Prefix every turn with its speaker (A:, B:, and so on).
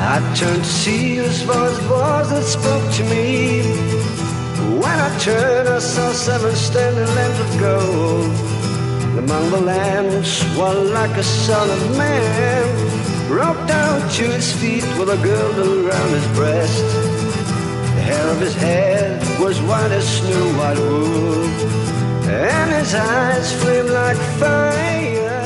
A: I turned to see whose voice was that spoke to me. When I turned, I saw 7 standing lamps of gold. Among the lamps, one like a son of man broke down to his feet with a girdle around his breast. The hair of his head was white as snow white wool, and his eyes flamed like fire.